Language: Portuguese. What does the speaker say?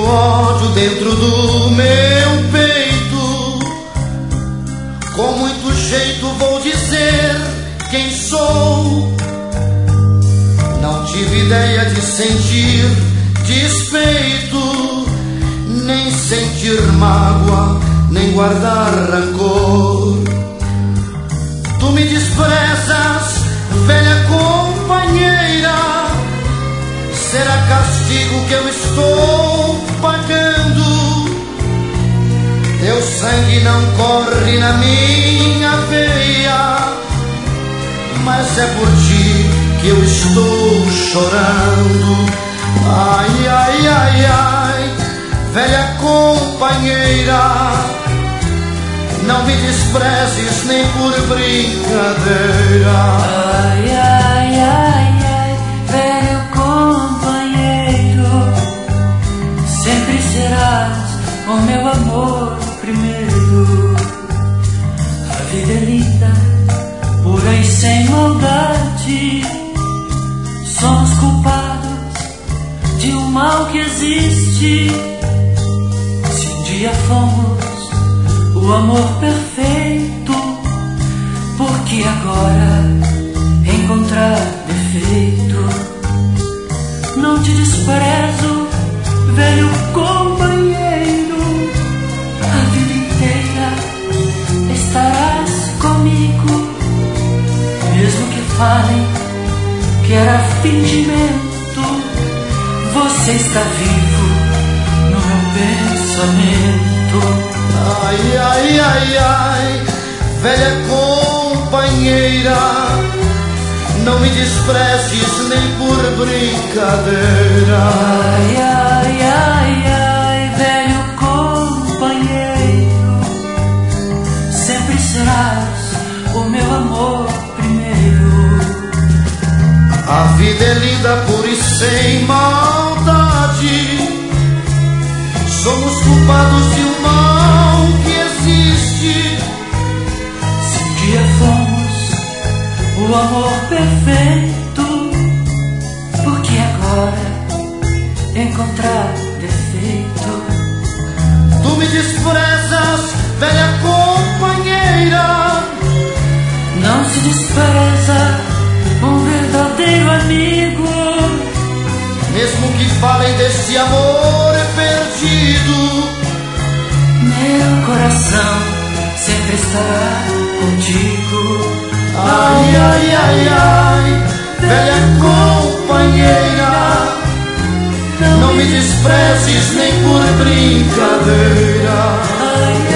ódio dentro do meu peito. Com muito jeito vou dizer quem sou. Não tive ideia de sentir despeito, nem sentir mágoa, nem guardar rancor. Tu me desprezas, velha companheira. Será castigo que eu estou pagando? Teu sangue não corre na minha veia, mas é por ti que eu estou chorando. Ai, ai, ai, ai, velha companheira, não me desprezes nem por brincadeira. Ai, ai, ai, ai, velho companheiro, sempre serás o meu amor primeiro. A vida é linda, pura e sem maldade. Somos culpados de um mal que existe. Se um dia fomos o amor perfeito, porque agora encontrar defeito? Não te desprezo, velho companheiro, a vida inteira estarás comigo. Mesmo que falem que era fingimento, você está vivo no meu pensamento. Ai, ai, ai, ai, velha companheira, não me desprezes nem por brincadeira. Ai, ai, ai, ai, velho companheiro, sempre serás o meu amor primeiro. A vida é linda, pura e sem maldade. Somos culpados de um mal que existe. Se um dia fomos o amor perfeito, porque agora encontrar defeito? Tu me desprezas, velha companheira. Não se despreza um verdadeiro amigo. Mesmo que falem desse amor perdido, meu coração sempre estará contigo. Ai, ai, ai, ai, velha companheira, não me desprezes nem por brincadeira. Ai,